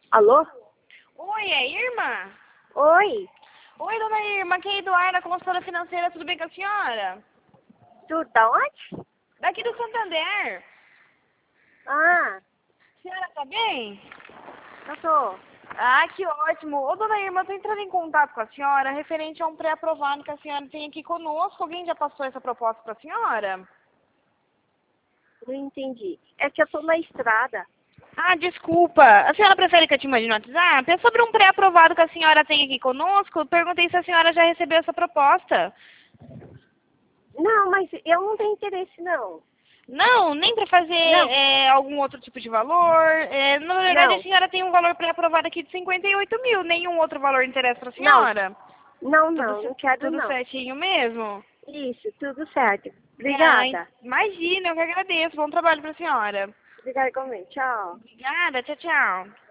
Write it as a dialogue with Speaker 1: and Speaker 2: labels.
Speaker 1: Alô?
Speaker 2: Oi, é Irma?
Speaker 1: Oi,
Speaker 2: Oi, dona Irma, aqui é Eduarda, consultora financeira, tudo bem com a senhora?
Speaker 1: tu da onde?
Speaker 2: Daqui do Santander.
Speaker 1: Ah,
Speaker 2: A senhora tá bem?
Speaker 1: eu tô.
Speaker 2: Ah, que ótimo. Ô, dona Irma, eu tô entrando em contato com a senhora referente a um pré-aprovado que a senhora tem aqui conosco. Alguém já passou essa proposta pra senhora?
Speaker 1: Não entendi. É que eu tô na estrada.
Speaker 2: Ah, desculpa. A senhora prefere que eu te mande no WhatsApp? É sobre um pré-aprovado que a senhora tem aqui conosco. Eu perguntei se a senhora já recebeu essa proposta.
Speaker 1: Não, mas eu não tenho interesse, não.
Speaker 2: Não, nem para fazer
Speaker 1: Não,
Speaker 2: algum outro tipo de valor. Na verdade, a
Speaker 1: não,
Speaker 2: senhora tem um valor pré-aprovado aqui de 58 mil. Nenhum outro valor interessa para a
Speaker 1: não,
Speaker 2: senhora?
Speaker 1: não,
Speaker 2: Tudo,
Speaker 1: não, não quero,
Speaker 2: tudo
Speaker 1: não.
Speaker 2: certinho mesmo?
Speaker 1: Isso, tudo certo.
Speaker 2: Ah,
Speaker 1: Obrigada.
Speaker 2: imagina, eu que agradeço. Bom trabalho para a senhora.
Speaker 1: Obrigada igualmente. Tchau.
Speaker 2: Obrigada, tchau, tchau.